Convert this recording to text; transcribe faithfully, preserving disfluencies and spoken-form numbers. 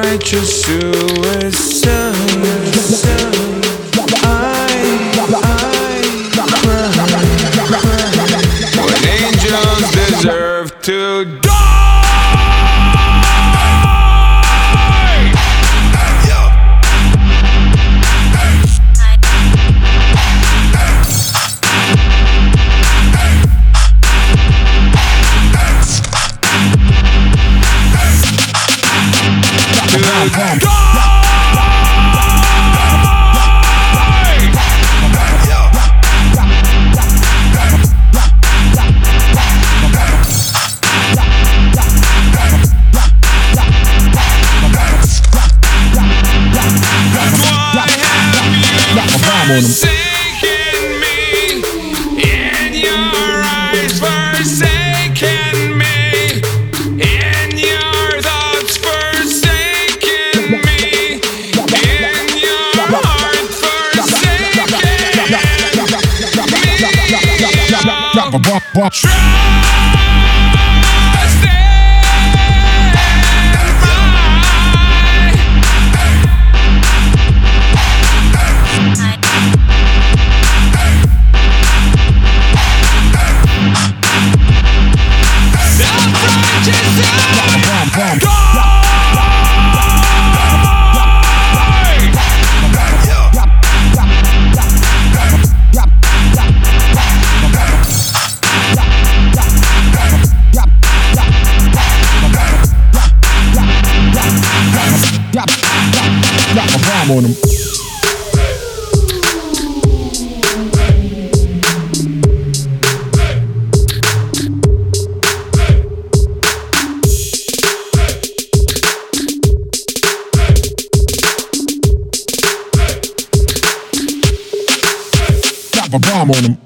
self-righteous suicide. When angels deserve to die. Forsaken me, in your eyes forsaken me, in your thoughts forsaken me, in your heart forsaken me. Trust on him. Drop a bomb on him.